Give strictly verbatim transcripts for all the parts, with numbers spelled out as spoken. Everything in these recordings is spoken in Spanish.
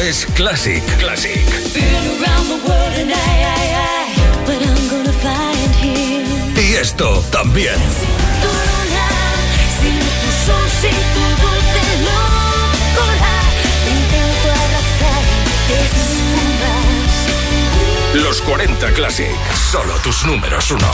es Classic. Classic. Y esto también. Los cuarenta Classic, solo tus números uno.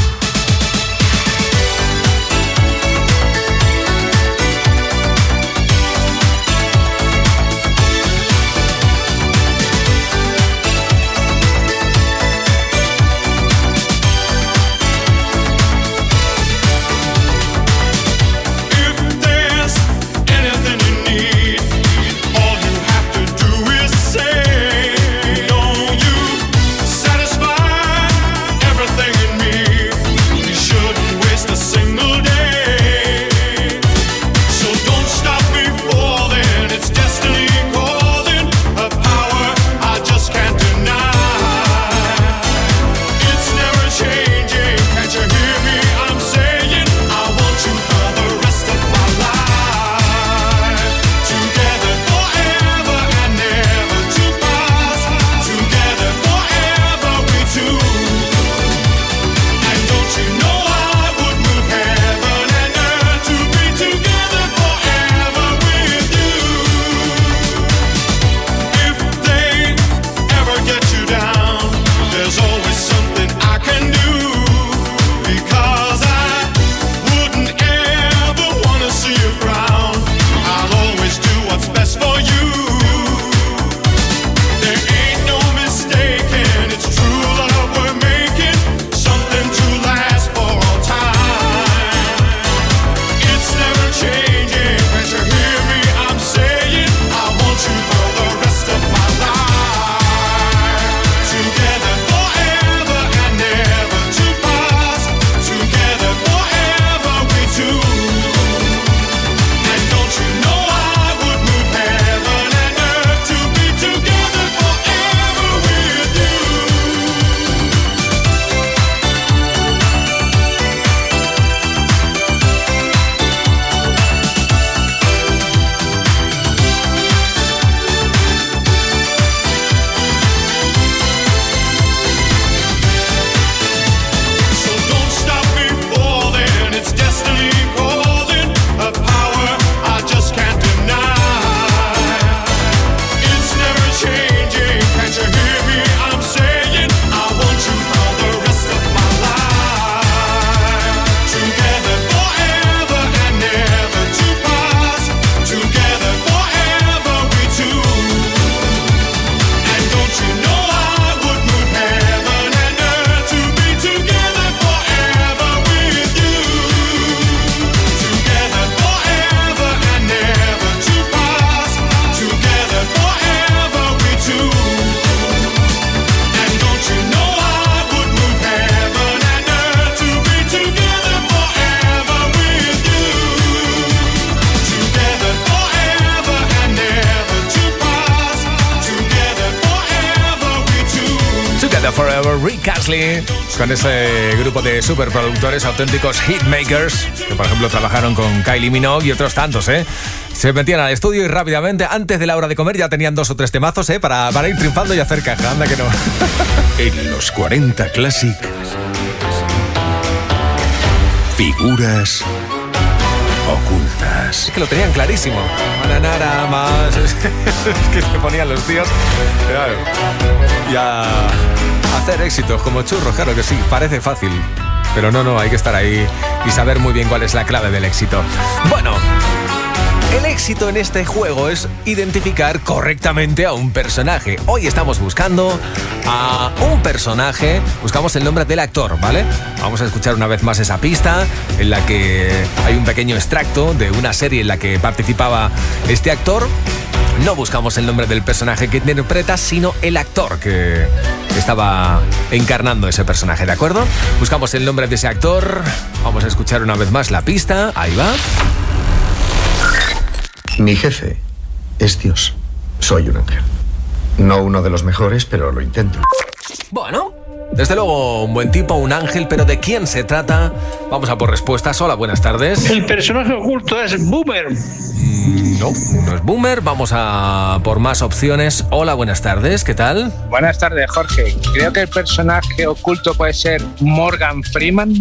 Con ese grupo de superproductores, auténticos hitmakers, que por ejemplo trabajaron con Kylie Minogue y otros tantos, ¿eh? Se metían al estudio y rápidamente, antes de la hora de comer, ya tenían dos o tres temazos, ¿eh? Para, para ir triunfando y hacer caja, anda que no. En los cuarenta Classic, figuras ocultas. Es que lo tenían clarísimo. Mananara más. Es que se ponían los tíos. Claro. Ya. Hacer éxitos como churros, claro que sí, parece fácil. Pero no, no, hay que estar ahí y saber muy bien cuál es la clave del éxito. Bueno, el éxito en este juego es identificar correctamente a un personaje. Hoy estamos buscando a un personaje, buscamos el nombre del actor, ¿vale? Vamos a escuchar una vez más esa pista en la que hay un pequeño extracto de una serie en la que participaba este actor. No buscamos el nombre del personaje que interpreta, sino el actor que estaba encarnando ese personaje, ¿de acuerdo? Buscamos el nombre de ese actor. Vamos a escuchar una vez más la pista. Ahí va. Mi jefe es Dios. Soy un ángel. No uno de los mejores, pero lo intento. Bueno, Desde luego, un buen tipo, un ángel, pero ¿de quién se trata? Vamos a por respuestas. Hola, buenas tardes. El personaje oculto es Boomer. Mm, no, no es Boomer. Vamos a por más opciones. Hola, buenas tardes. ¿Qué tal? Buenas tardes, Jorge. Creo que el personaje oculto puede ser Morgan Freeman.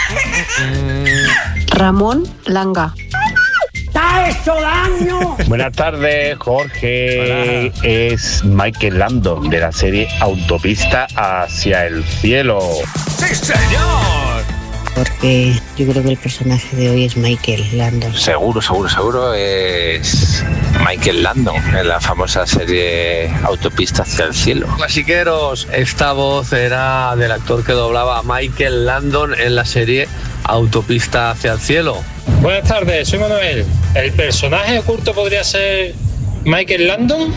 Mm. Ramón Langa. ¡Está hecho daño! Buenas tardes, Jorge. Hola. Es Michael Landon de la serie Autopista hacia el cielo. ¡Sí, señor! Porque yo creo que el personaje de hoy es Michael Landon. Seguro, seguro, seguro es Michael Landon en la famosa serie Autopista hacia el cielo. Clasiqueros, esta voz era del actor que doblaba a Michael Landon en la serie Autopista hacia el cielo. Buenas tardes, soy Manuel. ¿El personaje oculto podría ser Michael Landon?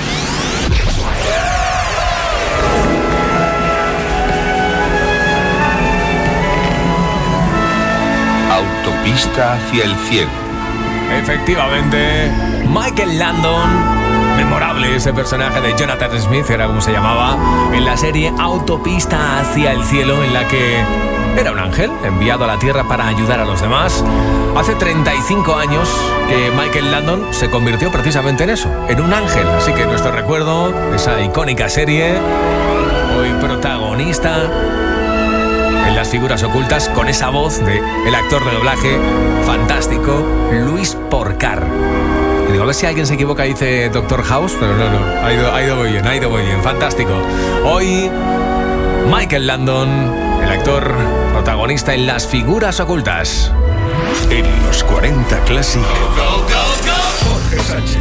Autopista hacia el cielo. Efectivamente, Michael Landon. Memorable ese personaje de Jonathan Smith, era como se llamaba, en la serie Autopista hacia el cielo, en la que era un ángel enviado a la Tierra para ayudar a los demás. Hace treinta y cinco años que Michael Landon se convirtió precisamente en eso, en un ángel. Así que nuestro recuerdo, esa icónica serie, hoy protagonista en Las figuras ocultas, con esa voz de el actor de doblaje fantástico, Luis Porcar. Y digo, a ver si alguien se equivoca y dice Doctor House, pero no, no, ha ido, ha ido muy bien, ha ido muy bien, fantástico. Hoy, Michael Landon, el actor protagonista en Las figuras ocultas. En los cuarenta Classic, Jorge Sánchez.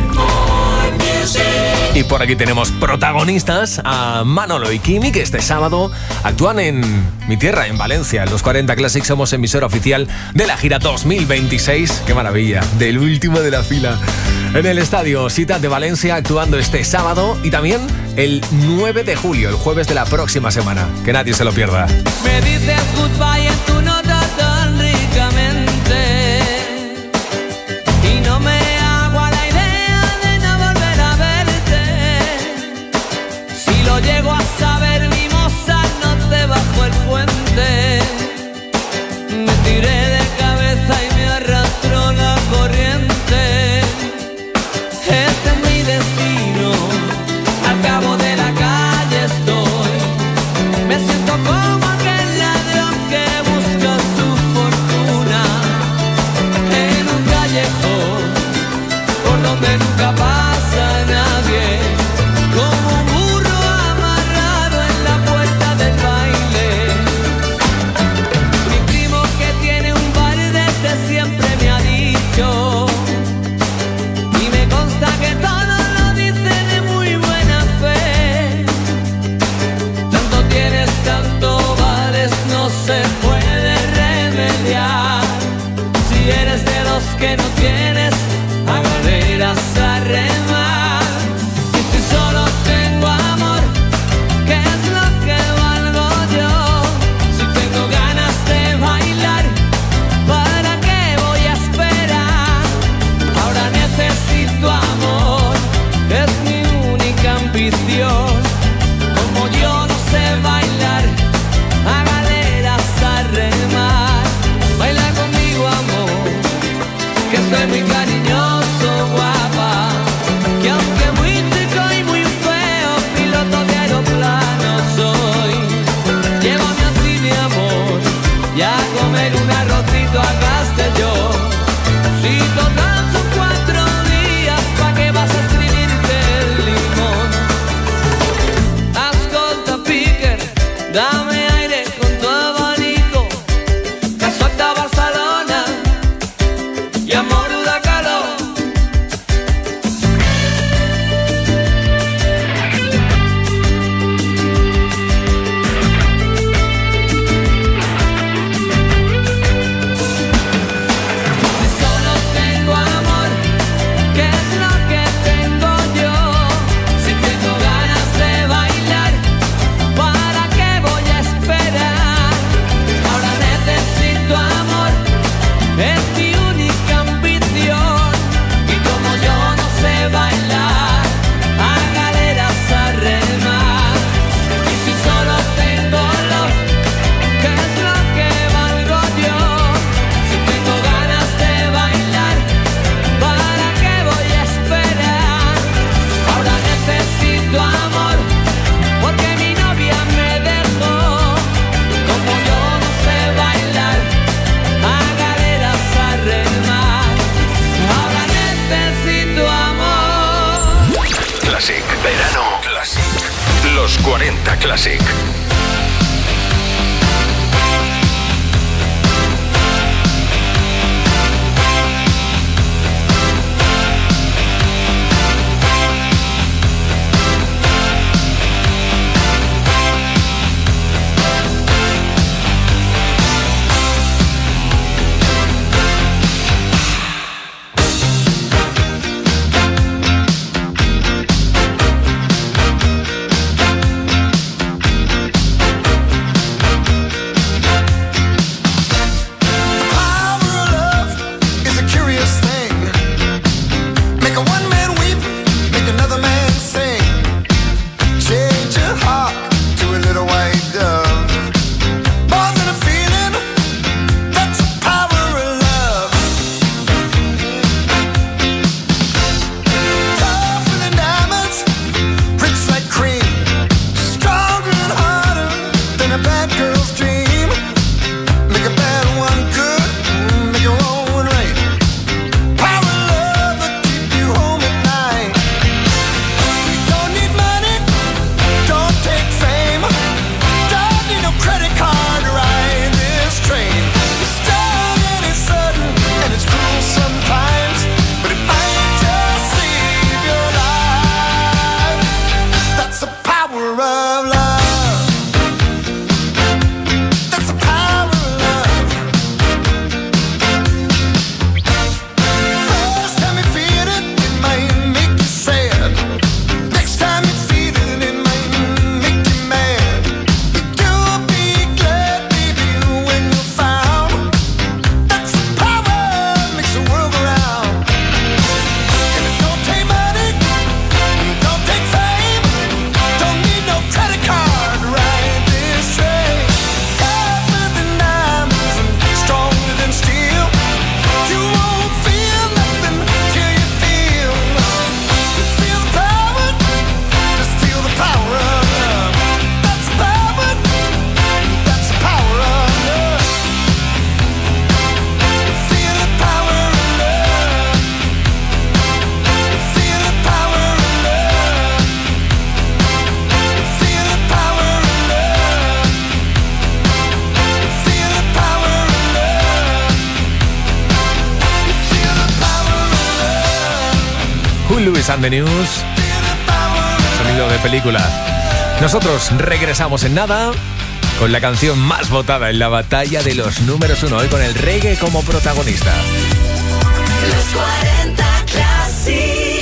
Y por aquí tenemos protagonistas a Manolo y Kimi, que este sábado actúan en mi tierra, en Valencia. En los cuarenta Classic somos emisora oficial de la gira dos mil veintiséis. ¡Qué maravilla! Del último de la fila. En el Estadio Ciutat de Valencia, actuando este sábado y también el nueve de julio, el jueves de la próxima semana. Que nadie se lo pierda. Me dices goodbye en tu nota tan ricamente y no me hago a la idea de no volver a verte. Si lo llego a saber, mi moza, no te bajo el puente. Me tiré de cabeza y me arrastró la corriente. Este es mi destino, al cabo de la calle estoy. Me siento como aquel ladrón que busca su fortuna en un callejón por donde nunca pasa nadie, como un burro amarrado en la puerta del baile. Mi primo, que tiene un bar desde siempre, me ha dicho, y me consta que todo lo dice de muy buena fe: tanto tienes, tanto vales, no se puede remediar. Si eres de los que no tienes, a galeras a remar. Y si solo tengo amor, ¿qué es lo que valgo yo? Si tengo ganas de bailar, ¿para qué voy a esperar? Ahora necesito amor, es mi única ambición. Como yo no sé bailar, a galeras a remar. Baila conmigo, amor, que soy muy cuarenta Classic. Lewis and the News. Sonido de película. Nosotros regresamos en nada con la canción más votada en la batalla de los números uno, hoy con el reggae como protagonista. Los cuarenta Classic.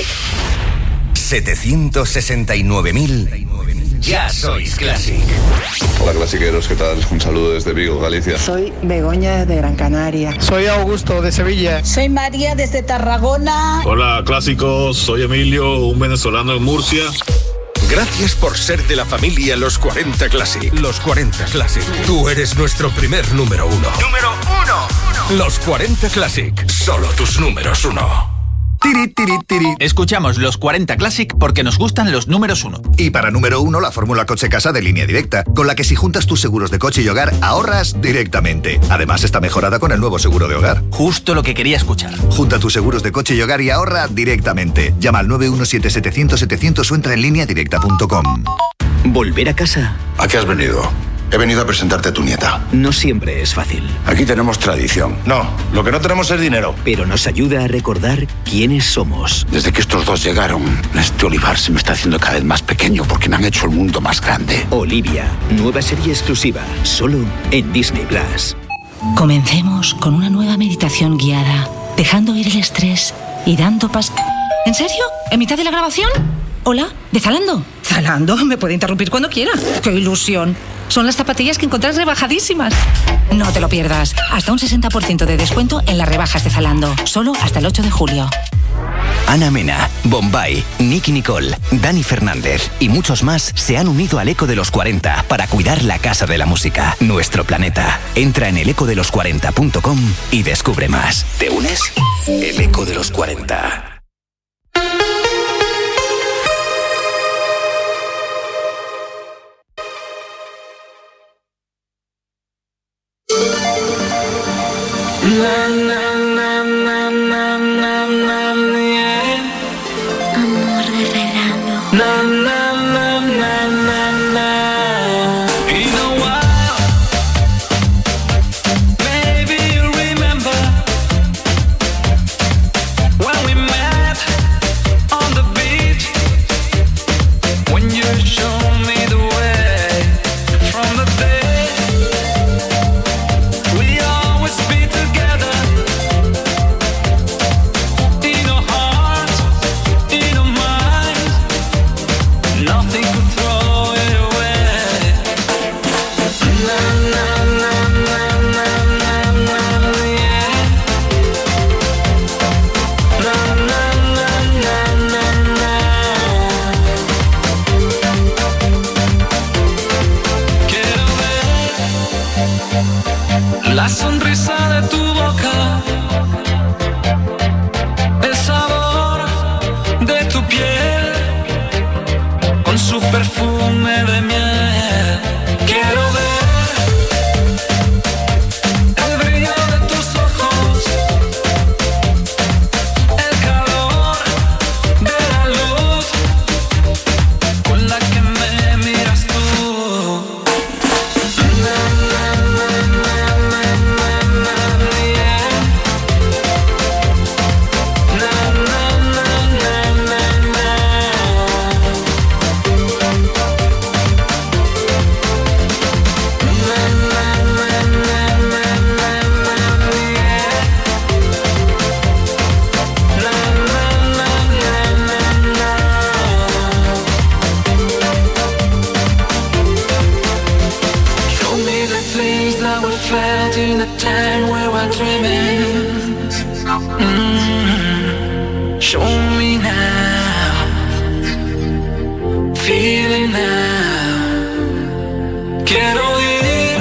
setecientos sesenta y nueve mil. Ya sois Classic. Hola clasiqueros, ¿qué tal? Un saludo desde Vigo, Galicia. Soy Begoña de Gran Canaria. Soy Augusto de Sevilla. Soy María desde Tarragona. Hola clásicos, soy Emilio, un venezolano en Murcia. Gracias por ser de la familia Los cuarenta Classic. Los cuarenta Classic. Tú eres nuestro primer número uno. Número uno. Los cuarenta Classic. Solo tus números uno. Tiri, tiri, tiri. Escuchamos los cuarenta Classic porque nos gustan los números uno. Y para número uno, la fórmula coche-casa de Línea Directa, con la que si juntas tus seguros de coche y hogar, ahorras directamente. Además, está mejorada con el nuevo seguro de hogar. Justo lo que quería escuchar. Junta tus seguros de coche y hogar y ahorra directamente. Llama al nueve uno siete siete cero cero siete cero cero o entra en línea directa punto com. ¿Volver a casa? ¿A qué has venido? He venido a presentarte a tu nieta. No siempre es fácil. Aquí tenemos tradición. No, lo que no tenemos es dinero. Pero nos ayuda a recordar quiénes somos. Desde que estos dos llegaron, este olivar se me está haciendo cada vez más pequeño porque me han hecho el mundo más grande. Olivia, nueva serie exclusiva, solo en Disney Plus. Comencemos con una nueva meditación guiada, dejando ir el estrés y dando pas... ¿En serio? ¿En mitad de la grabación? Hola, ¿de Zalando? ¿Zalando? Me puede interrumpir cuando quiera. ¡Qué ilusión! Son las zapatillas que encontrás rebajadísimas. No te lo pierdas. Hasta un sesenta por ciento de descuento en las rebajas de Zalando. Solo hasta el ocho de julio. Ana Mena, Bombay, Nicky Nicole, Dani Fernández y muchos más se han unido al Eco de los cuarenta para cuidar la casa de la música, nuestro planeta. Entra en el eco de los cuarenta punto com y descubre más. ¿Te unes? El Eco de los cuarenta. Na, na, na, na, na, na, na, yeah. Amor de verano. Na, na, na, na, na, na. Mm, show me now, feeling now. Quiero oír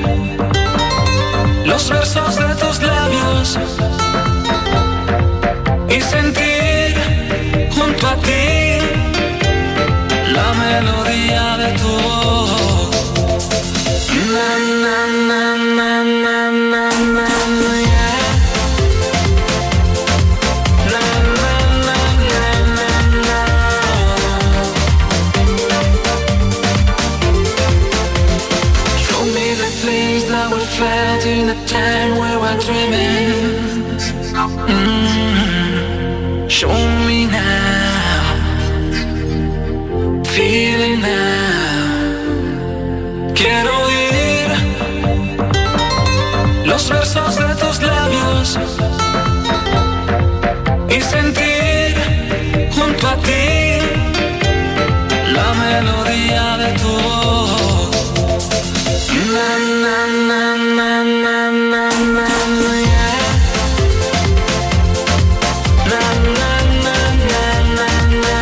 los versos de tus labios y sentir junto a ti la melodía de tu voz. Na, na, na, na, na, na, na, yeah. Na, na, na, na, na, na. Show me the things that we felt in the time we were dreaming. Mm-hmm. Show me now, feeling now. Quiero oír los versos de tus labios y sentir junto a ti la melodía de tu voz. Na, na, na, na, na, na, na, yeah. Na, na, na, na, na, na.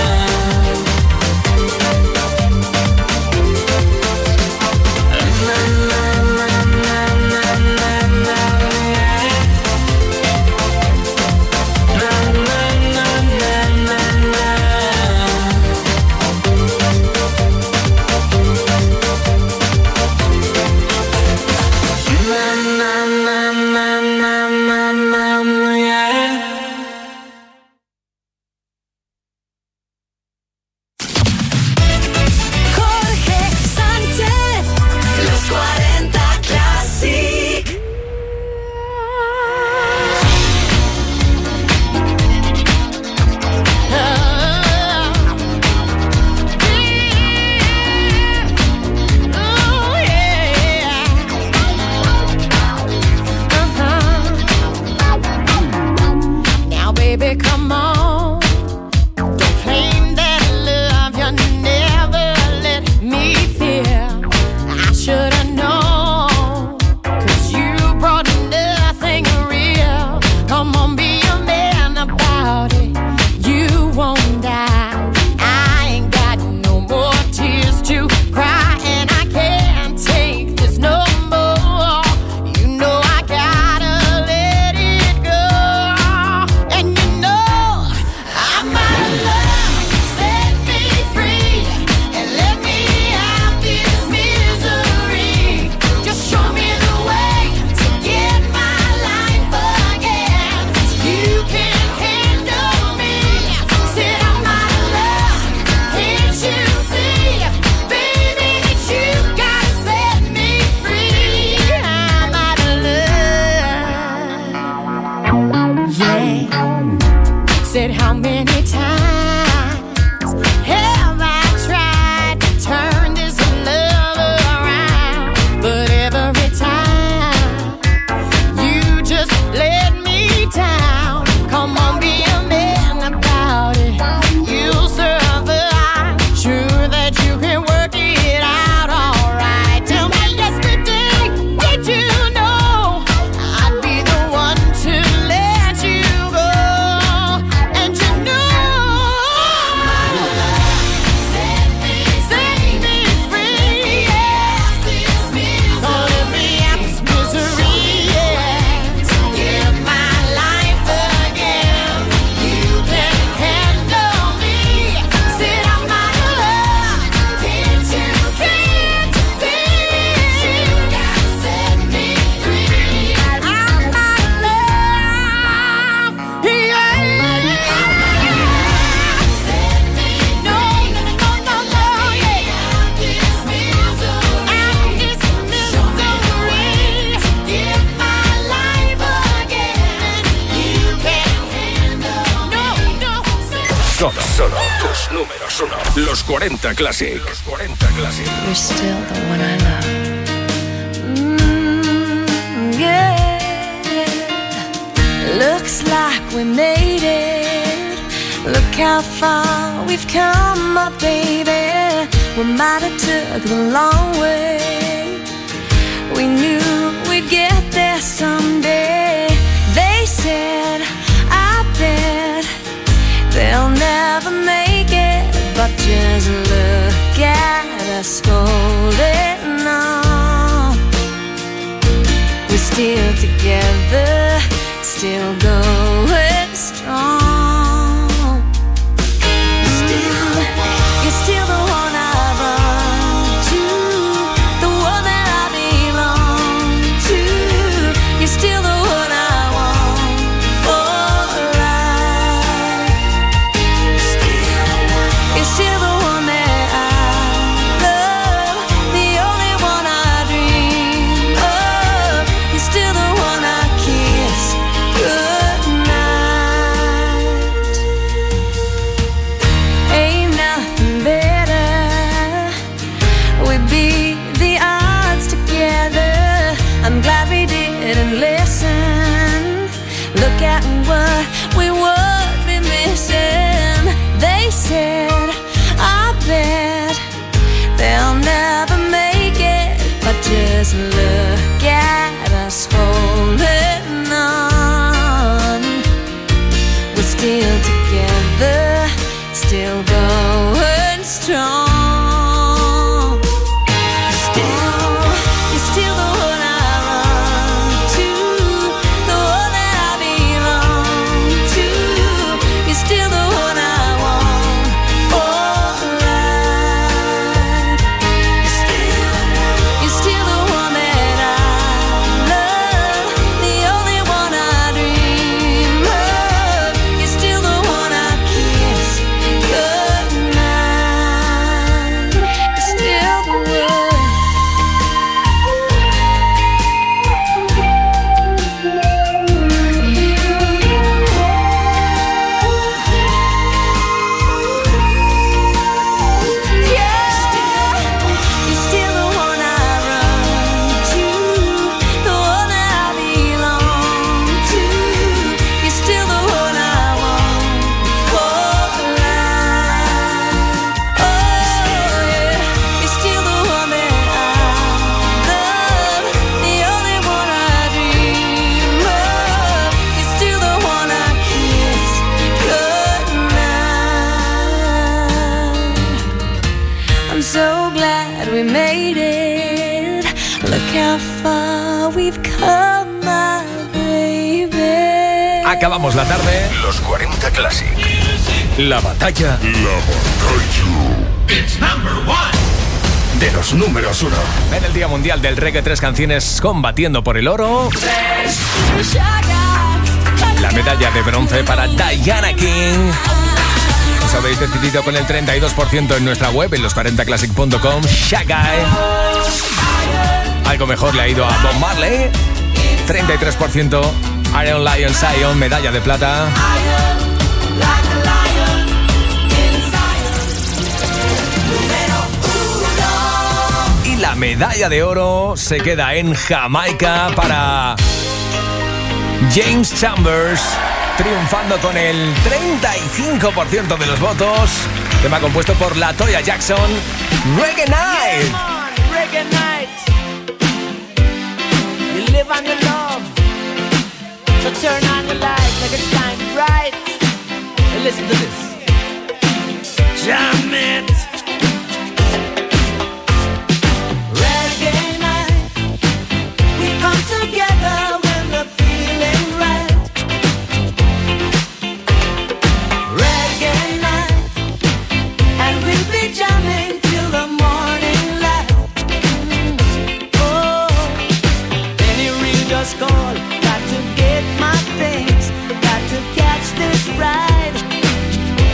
Los cuarenta Classic. Los cuarenta Classic. You're still the one I love. Mm, yeah. Looks like we made it. Look how far we've come, my baby. We might have took the long way. We knew we'd get there someday. They said just look at us holding on. We're still together, still going strong. Still, you're still the one I run to, the one that I belong to. You're still the one I want for life. Still, you're still the one that I love, the only one I dream of. You're still the one I kiss goodnight. Ain't nothing better. We beat the odds together. I'm glad we didn't listen. Look at what we would be missing. They said, I bet they'll never make it, but just look at us holding on. We're still together, still going strong. Still, you're still the one I run to, the one that I belong to. You're still the one I want for life. Still, you're still the one that I love, the only one I dream of. You're still the one I kiss goodnight. You're still the one. You're still the one I run to, the one that I belong to. You're still the one I want for life. Oh yeah, you're still the one that I love, the only one I dream of. You're still the one I kiss goodnight. I'm so glad we made it. Look how far we've come, my baby. Acabamos la tarde. Los cuarenta Classic. La batalla. La batalla. De los números uno. En el Día Mundial del Reggae, tres canciones combatiendo por el oro. La medalla de bronce para Diana King. Os habéis decidido con el treinta y dos por ciento en nuestra web, en los cuarenta classic punto com. Shagai. Algo mejor le ha ido a Bob Marley. treinta y tres por ciento. Iron Lion Zion, medalla de plata. Y la medalla de oro se queda en Jamaica para James Chambers, triunfando con el treinta y cinco por ciento de los votos. Tema compuesto por LaToya Jackson, Reggae Night. Reggae night. You live on your love. So turn on the light, make it shine bright. And listen to this. Jam it. Reggae night. We come together when the feeling right. Reggae night. And we'll be jamming till the morning light. Oh, any real just call. Got to get my things. Got to catch this ride.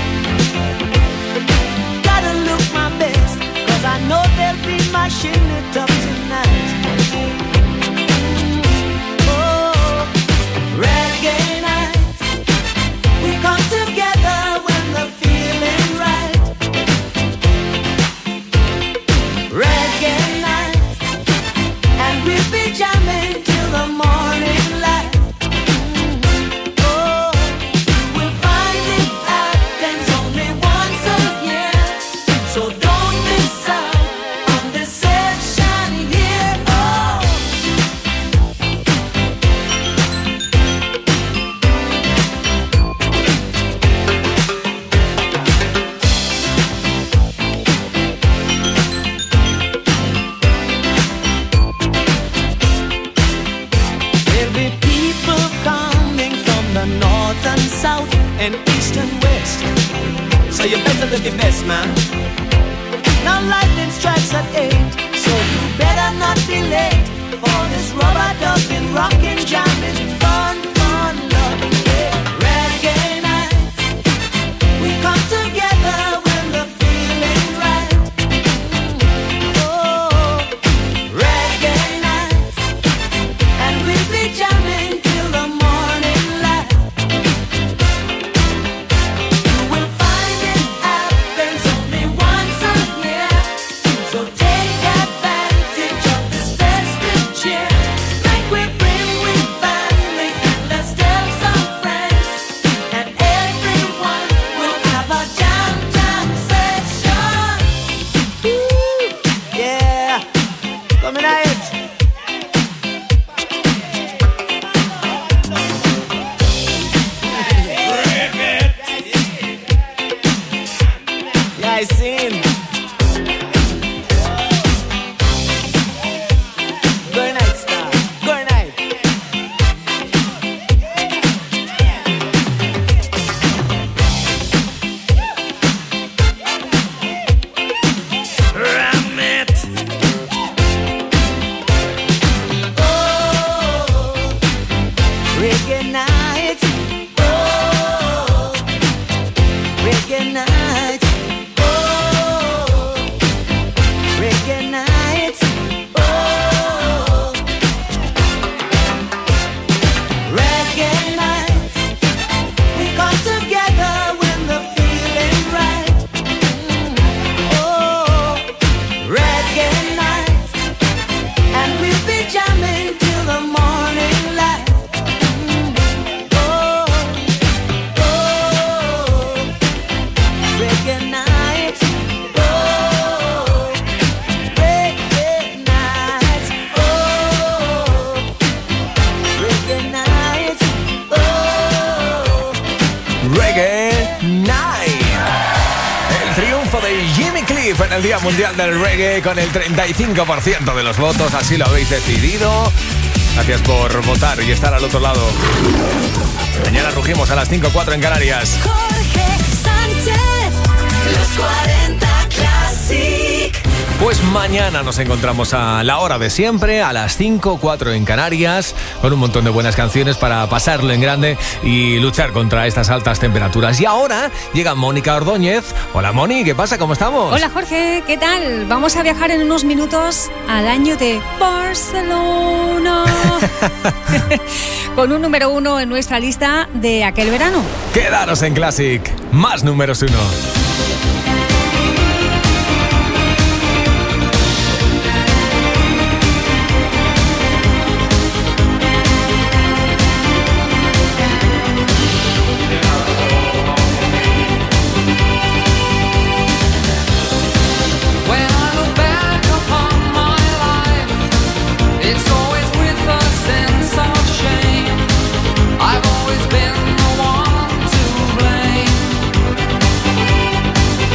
and east and west. So you better look your best, man. Now lightning strikes at eight, so you better not be late for this rubber ducking, rockin' jamming, fun, fun, loving day. Reggae night, we come together when the feeling's right. Oh, reggae night, and we'll be jamming till the morning light. You will find it happens only once a year, so take advantage of this festive cheer. Make we bring with family and let's tell some friends, and everyone will have a jam jam session. Ooh, yeah, coming out. Yeah, I seen. Good night, star. Good night. Ram it. Oh, reggae night. Oh, reggae night. Oh, reggae night. Oh, reggae night. We come together when the feeling's right. Oh, reggae night, and we'll be jamming till the morning light. Oh, oh, reggae night. Oh, reggae night. Oh, reggae night. Oh. Reggae Night. El triunfo de Jimmy Cliff en el Día Mundial del Reggae con el treinta y cinco por ciento de los votos. Así lo habéis decidido. Gracias por votar y estar al otro lado. Mañana rugimos a las cinco cuatro en Canarias. Jorge Sánchez, los cuarenta Classic. Pues mañana nos encontramos a la hora de siempre, a las cinco cuatro en Canarias, con un montón de buenas canciones para pasarlo en grande y luchar contra estas altas temperaturas. Y ahora llega Mónica Ordóñez. Hola Moni, ¿qué pasa? ¿Cómo estamos? Hola Jorge, ¿qué tal? Vamos a viajar en unos minutos al año de Barcelona con un número uno en nuestra lista de aquel verano. Quedaros en Classic, más números uno. When I look back upon my life, it's always with a sense of shame. I've always been the one to blame.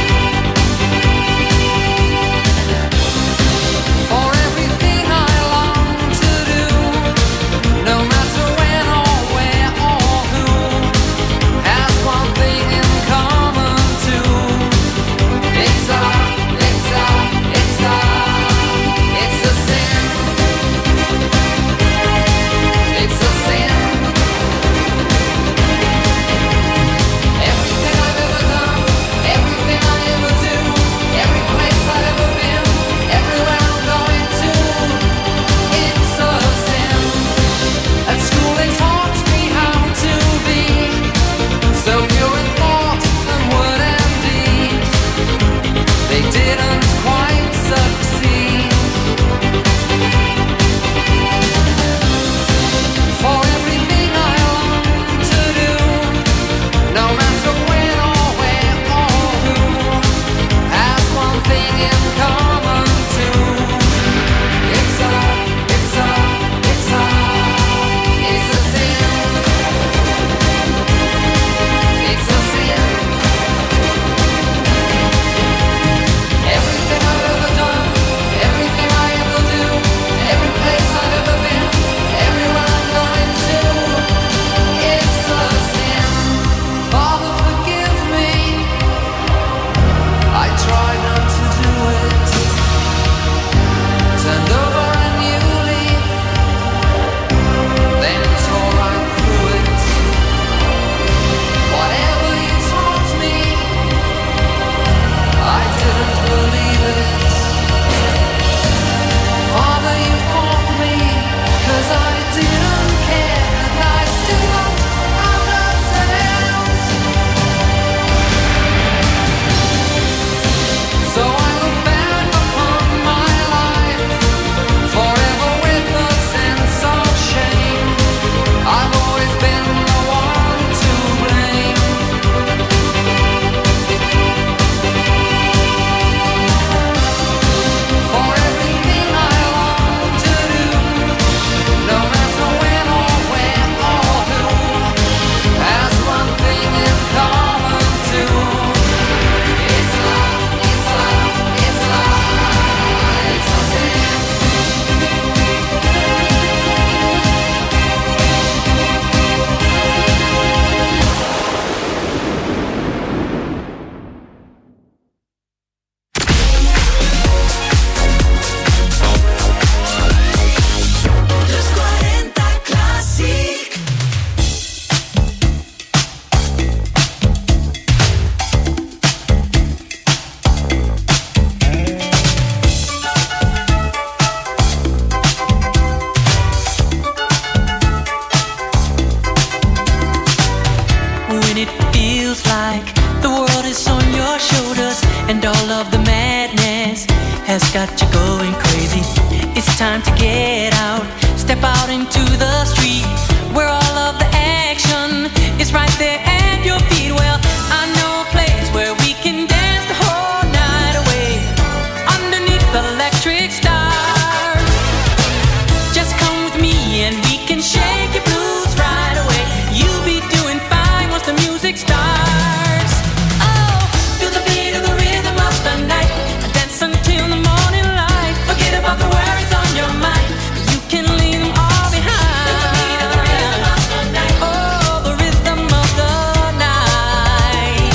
feels like the world is on your shoulders and all of the madness has got you going crazy. It's time to get out, step out into the street where all of the action is right there at your feet. Well, I know a place where we can dance the whole night away underneath the electric stars. Just come with me and we can shake your blues right away. You'll be doing fine once the music starts. Oh, feel the beat of the rhythm of the night. Dance until the morning light. Forget about the worries on your mind. You can leave them all behind. Feel the beat of the rhythm of the night. Oh, the rhythm of the night.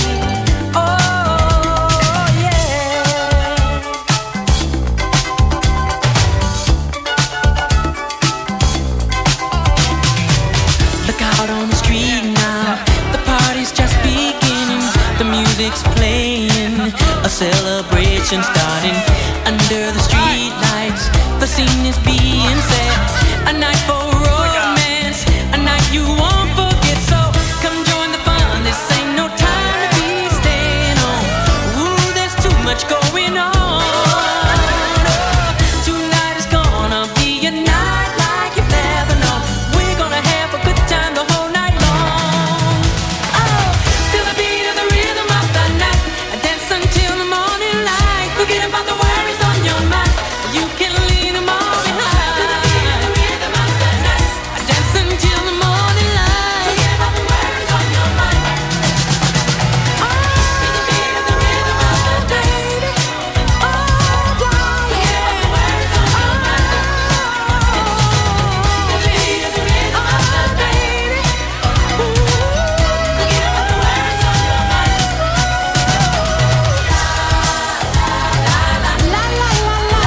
Oh, yeah. Look out on the street now. The party's just beginning. The music's playing. A celebration starting under the street lights. The scene is being set. A night for romance. A night you won't forget. So come join the fun. This ain't no time to be staying home. Ooh, there's too much going on. Oh, tonight is gonna be a night like you've never known. We're gonna have a good time the whole night long. Oh, feel the beat of the rhythm of the night. Dance until the morning light. Forget about the worries on your mind. You can leave them all behind. Feel the beat of the rhythm of the night. Dance until the morning light. Forget about the worries on your mind. Oh, feel the beat of the rhythm of the night. Oh, forget about the worries on your mind. Feel the beat of the rhythm of the night. Ooh, forget about the worries on your mind. La la la la la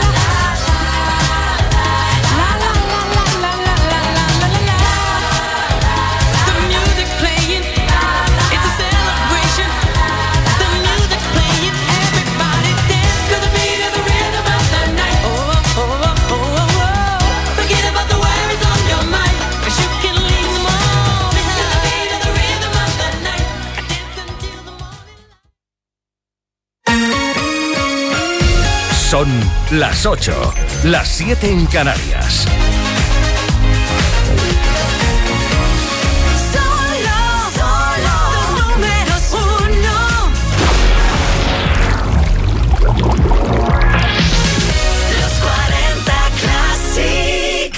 la la la la la la la la la. The music's playing, it's a celebration. The music's playing, everybody dance to the beat of the rhythm of the night. Oh oh oh oh oh oh. Forget about the worries on your mind, 'cause you can leave them all behind. To the beat of the rhythm of the night, dance until the morning. Son las ocho, las siete en Canarias. Solo, solo, los números uno. Los cuarenta Classic.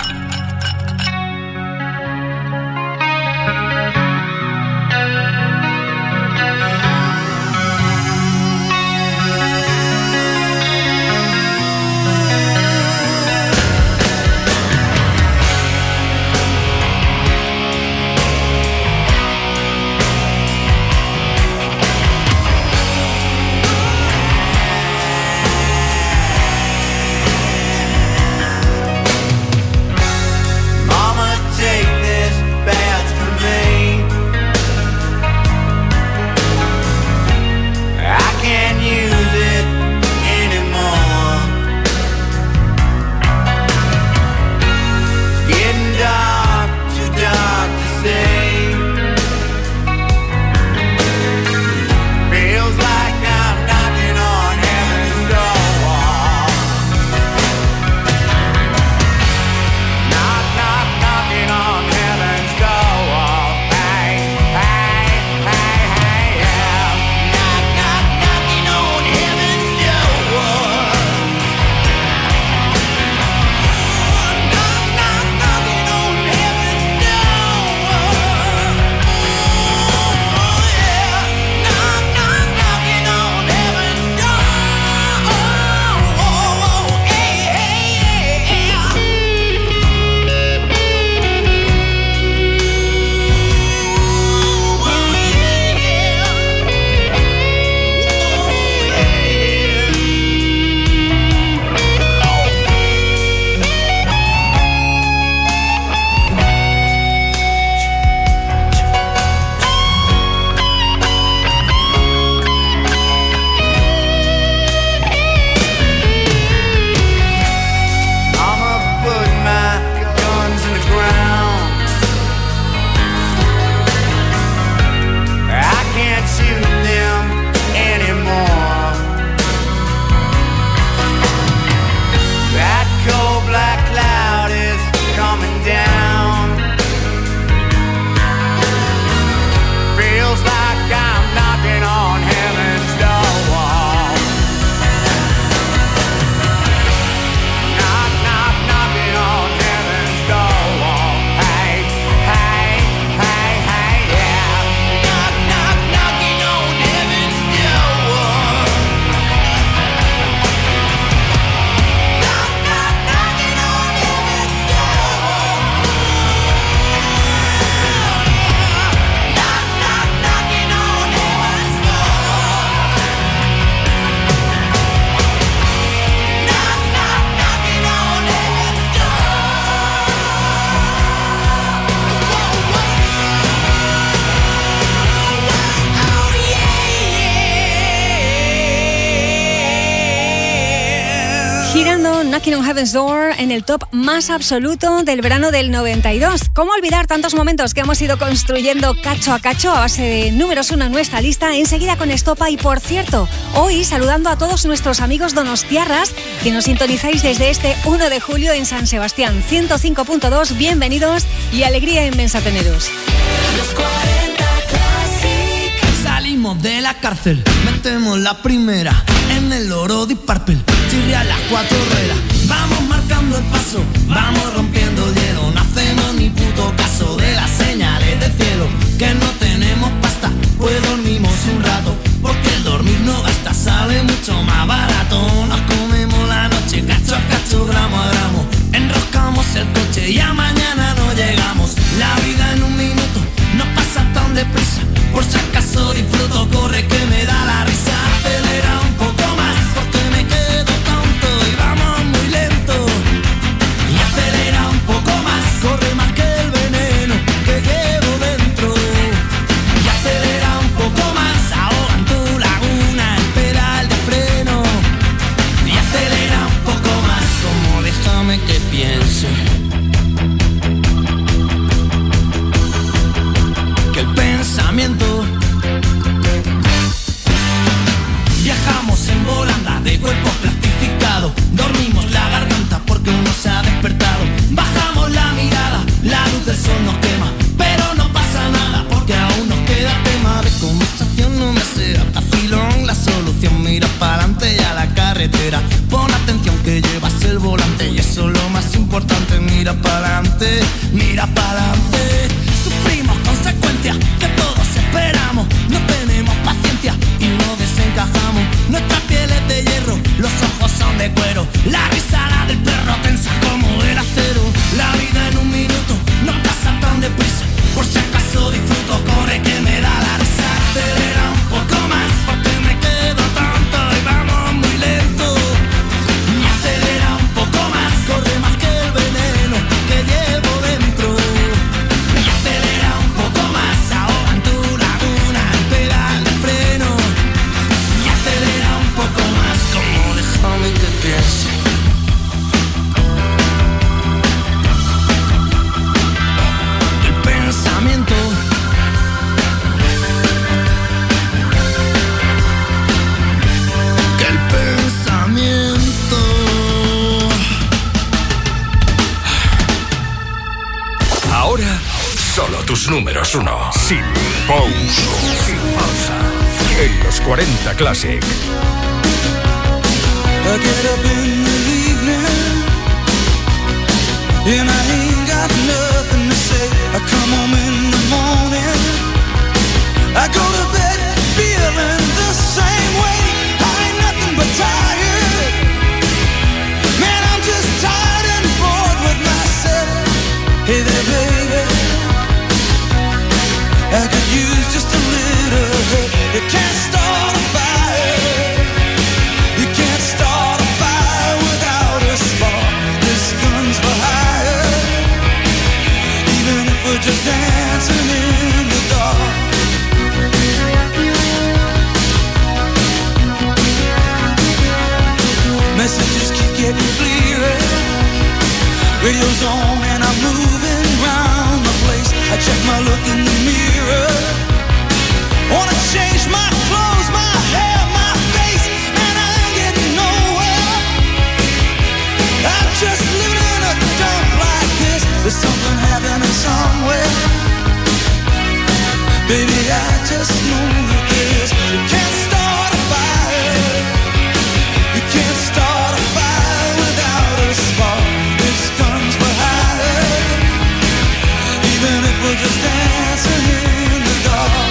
con Knocking on Heaven's Door en el top más absoluto del verano del noventa y dos. ¿Cómo olvidar tantos momentos que hemos ido construyendo cacho a cacho a base de números uno en nuestra lista? Enseguida con Estopa. Y por cierto, hoy saludando a todos nuestros amigos donostiarras que nos sintonizáis desde este uno de julio en San Sebastián ciento cinco punto dos. Bienvenidos y alegría inmensa teneros. Los cuarenta Classic. Salimos de la cárcel, metemos la primera en el oro de Purple. Chirria las cuatro ruedas, vamos marcando el paso, vamos rompiendo el hielo. No hacemos ni puto caso de las señales del cielo. Que no tenemos pasta, pues dormimos un rato, porque el dormir no gasta, sale mucho más barato. Nos comemos la noche, cacho a cacho, gramo a gramo. Enroscamos el coche y a mañana no llegamos. La vida en un minuto no pasa tan deprisa, por si acaso disfruto, corre que me da la risa. Acelera un poco más, porque me quedo tonto y vamos muy lento. Y acelera un poco más, corre más que el veneno que llevo dentro. Y acelera un poco más, ahoga en tu laguna el pedal de freno. Y acelera un poco más, como déjame que piense. Que el pensamiento. Viajamos en volanda de cuerpo plastificado. Dormimos la garganta porque uno se ha despertado. Bajamos la mirada, la luz del sol nos quema, pero no pasa nada porque aún nos queda tema de conversación. No me sea vacilón la solución. Mira para adelante y a la carretera. Pon atención que llevas el volante y eso es lo más importante. Mira para adelante, mira para adelante. Sufrimos consecuencias que todos esperamos. No tenemos paciencia y no desencajamos. Nuestra piel es de hierro, los ojos son de cuero. La risa la del perro tensa como el acero. La vida en un minuto no pasa tan deprisa, por si acaso disfruto, corre que me da la risa. Acelera un poco más, porque me quedo tonto y vamos muy lento. Y acelera un poco más, corre más que el veneno que llevo dentro. Y acelera un poco más, ahoga en tu laguna el pedal de freno. Y acelera un poco más, como déjame que piense. El pensamiento. Que el pensamiento. Ahora, solo tus números uno. Sin pausa. Sin pausa. En los cuarenta Classic. I get up in the evening and I ain't got nothing to say. I come home in the morning, I go to bed feeling the same way. I ain't nothing but tired, man, I'm just tired and bored with myself. Hey there baby, I could use just a little help. You can't start a fire, you can't start a fire without a spark. This gun's for hire, even if we're just dancing in the dark. Messages keep getting clearer, radio's on and I'm moving round the place. I check my look in the mirror, wanna change my clothes, my hair, my face, and I ain't getting nowhere. I'm just living in a dump like this. There's something happening somewhere. Baby, I just know that this. You can't start a fire, you can't start a fire without a spark. This gun's for hire, even if we're just dancing in the dark.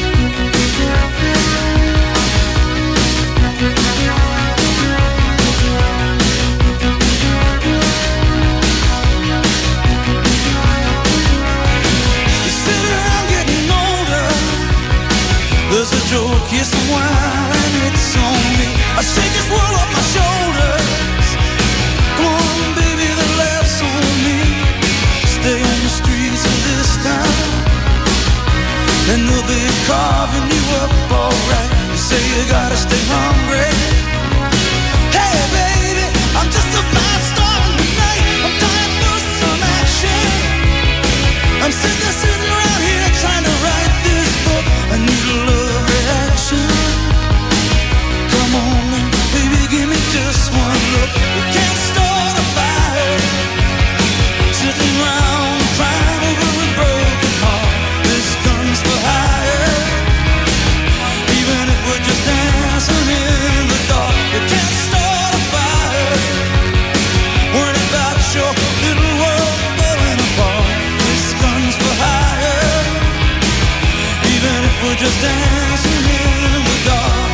There's a joke, here's some wine, it's on me. I shake this world off my shoulders. Come on, baby, the laughs on me. Stay on the streets of this town, and they'll be carving you up alright. You say you gotta stay hungry. Hey, baby, I I'm just a fast star tonight. I'm dying for some action. I'm sitting, sitting around here trying to write this book. I need a love reaction. Come on, baby, give me just one look. You can't start a fire sitting around crying over a broken heart. This gun's for hire. Even if we're just dancing in the dark, you can't start a fire worrying about your little world falling apart. This gun's for hire. Even if we're just dancing in the dark.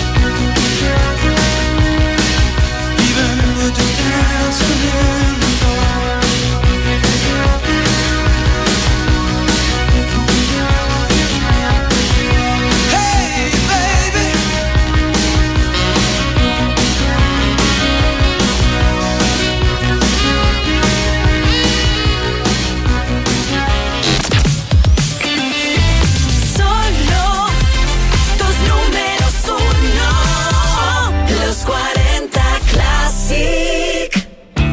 Even if we're just dancing in the dark. Hey, baby. Solo tus números uno, los cuarenta Classic.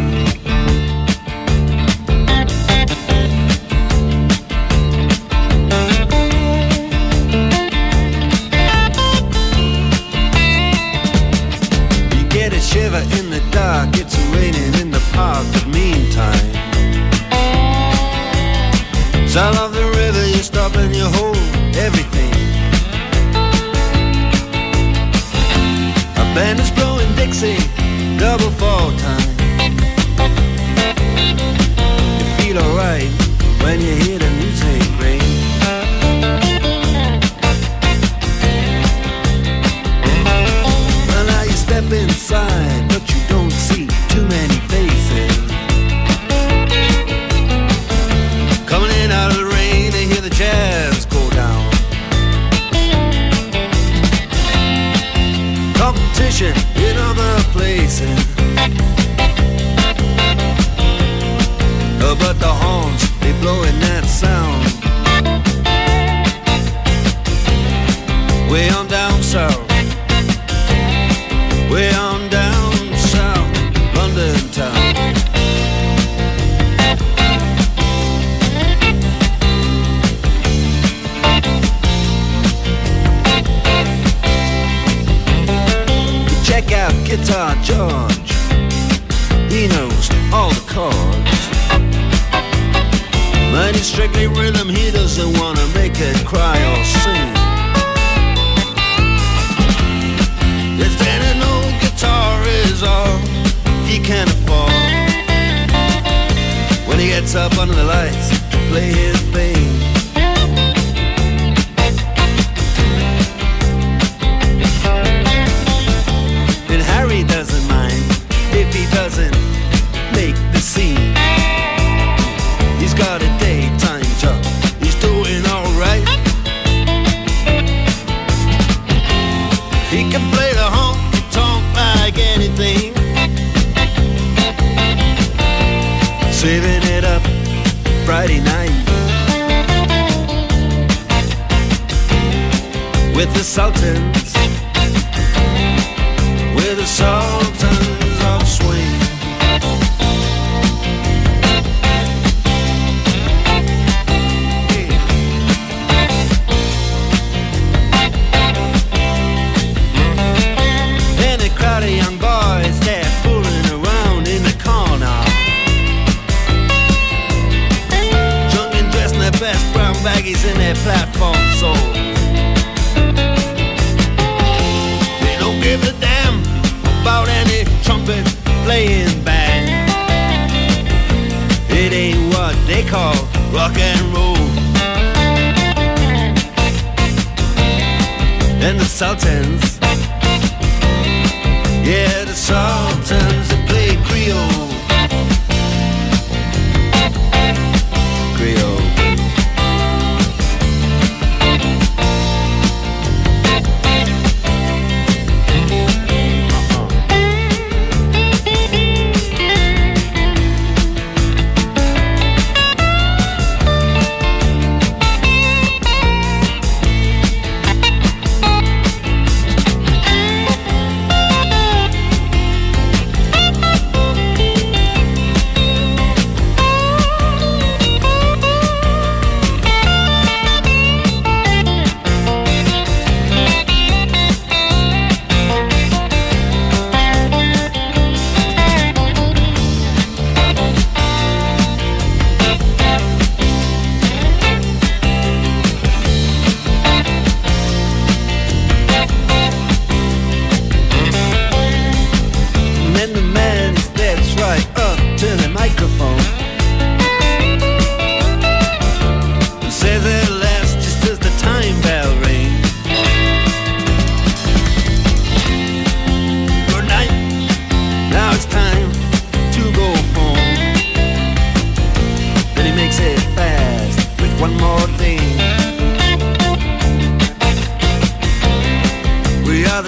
You get a shiver in the dark, it's raining in the park, but meantime, south of the river you stop and you hold everything. A band is blowing Dixie, double fall time. You feel alright when you hear the music ring. Well, now you step inside, but you don't see too many faces. Coming in out of the rain, they hear the jazz go down. Competition in other places. Oh, but the horns, they blowing that sound. Way on down south. Way on down south, London town. Check out Guitar George. He knows all the chords. But it's strictly rhythm, he doesn't wanna make it cry or sing. If then an old guitar is all he can afford, when he gets up under the lights to play his thing. And Harry doesn't mind if he doesn't make the scene. He's got a daytime job, he's doing alright. He can play the honky-tonk like anything, saving it up Friday night with the Sultans, with the Sultans of Swing. And a crowd of young boys, they're fooling around in the corner, drunk and dressed in their best brown baggies in their platform soles. They don't give a damn about any trumpet playing band. It ain't what they call rock and roll. And the Sultans, yeah, the Sultans, they play Creole. Creole.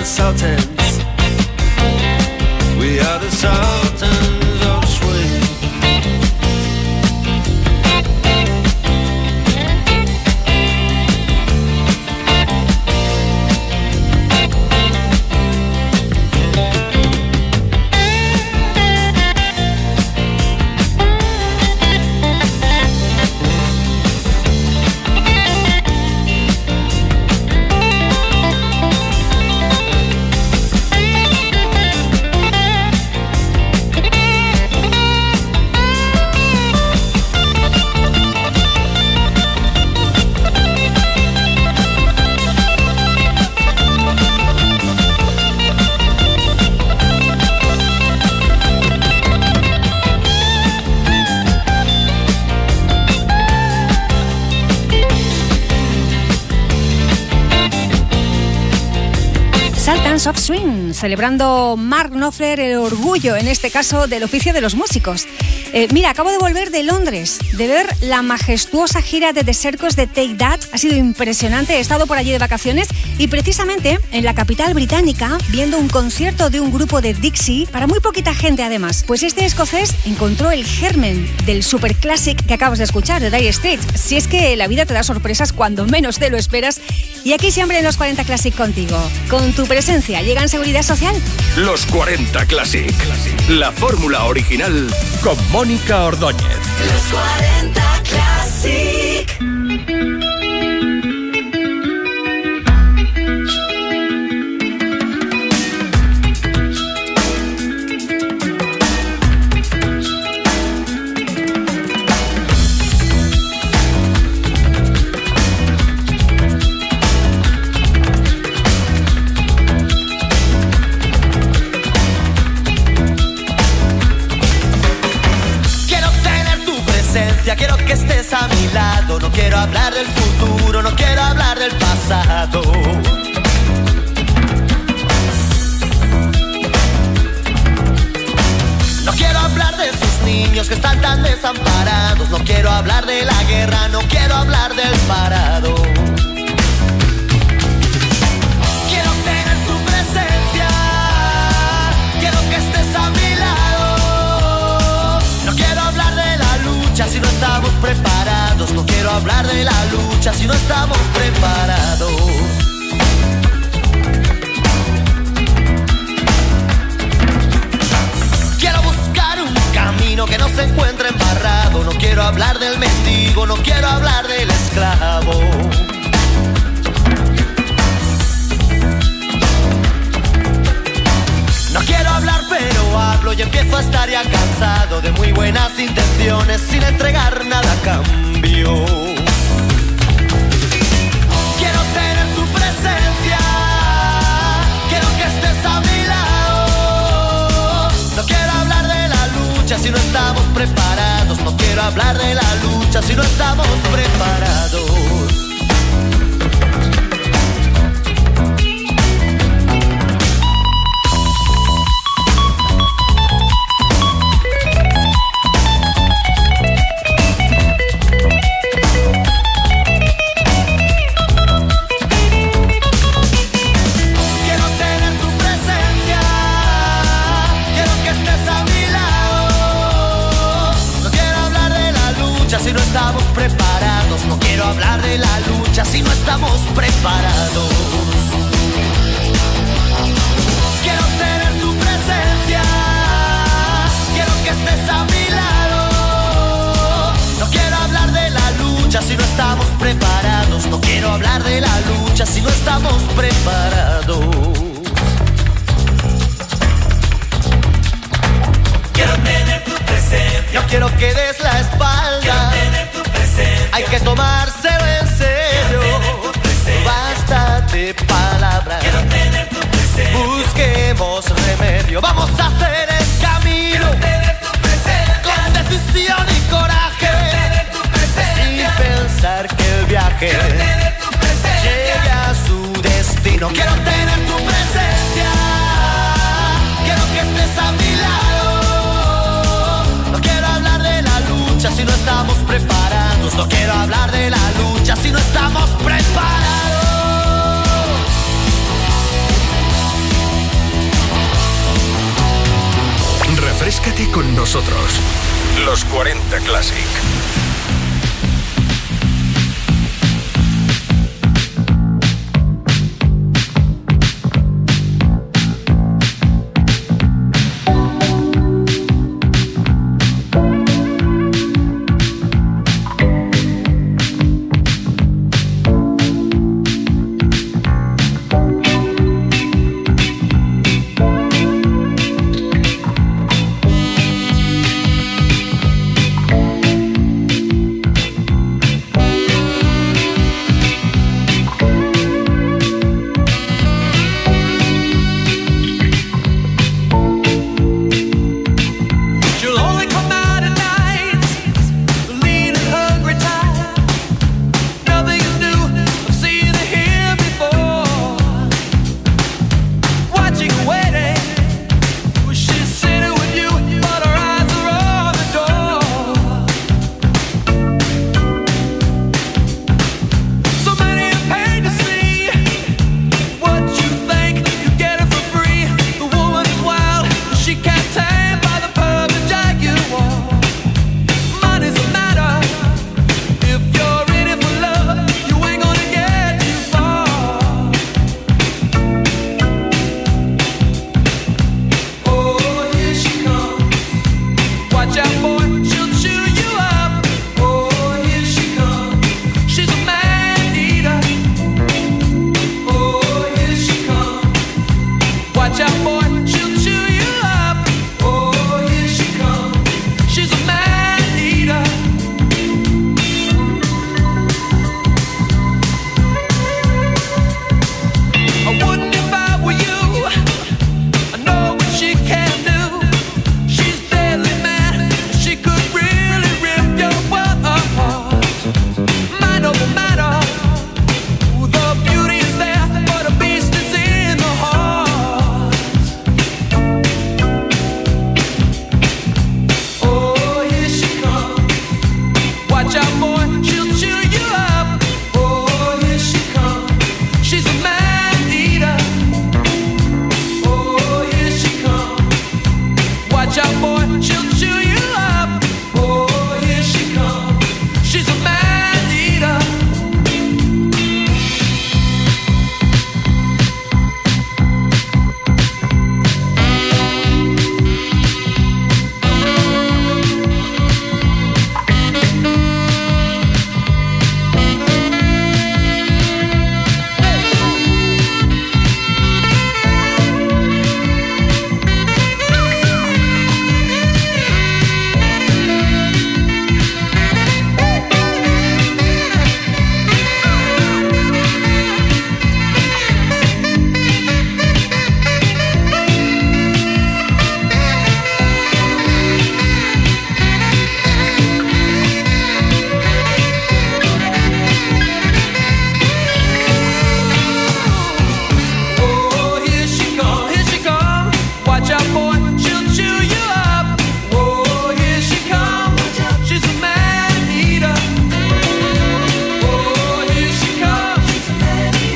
Sultans. We are the Sultans of Swing. Of Swing, celebrando Mark Knopfler el orgullo, en este caso, del oficio de los músicos. Eh, mira, acabo de volver de Londres, de ver la majestuosa gira de The Circus de Take That. Ha sido impresionante, he estado por allí de vacaciones y precisamente en la capital británica viendo un concierto de un grupo de Dixie, para muy poquita gente además. Pues este escocés encontró el germen del superclásic que acabas de escuchar, de Dire Straits. Si es que la vida te da sorpresas cuando menos te lo esperas. Y aquí siempre en los cuarenta Classic contigo, con tu presencia. ¿Llega en Seguridad Social? Los cuarenta Classic. La fórmula original con Mónica Ordóñez. Los cuarenta Classic. Quiero que estés a mi lado, no quiero hablar del futuro, no quiero hablar del pasado. No quiero hablar de esos niños que están tan desamparados, no quiero hablar de la guerra, no quiero hablar del parado. Quiero tener tu presencia, quiero que estés a mi lado. No quiero hablar de la lucha si no estamos preparados, no quiero hablar de la lucha si no estamos preparados. Quiero buscar un camino que no se encuentre embarrado, no quiero hablar del mendigo, no quiero hablar del esclavo. No quiero hablar pero hablo y empiezo a estar ya cansado de muy buenas intenciones sin entregar nada a cambio. Quiero tener tu presencia, quiero que estés a mi lado. No quiero hablar de la lucha si no estamos preparados, no quiero hablar de la lucha si no estamos preparados. Si no estamos preparados, no quiero hablar de la lucha si no estamos preparados. Quiero tener tu presencia, quiero que estés a mi lado. No quiero hablar de la lucha si no estamos preparados, no quiero hablar de la lucha si no estamos preparados. Quiero tener tu presencia, no quiero que des la espalda. Quiero tener tu presencia, hay que tomárselo en serio. Basta de palabras, quiero tener tu presencia. Busquemos remedio, vamos a hacer el camino. Quiero tener tu presencia, con decisión y coraje. Quiero tener tu presencia, sin pensar que el viaje quiero tener tu presencia, llegue a su destino. Quiero tener tu presencia, quiero que estés a mi lado. Si no estamos preparados, no quiero hablar de la lucha si no estamos preparados. nosotros. Los cuarenta Classic.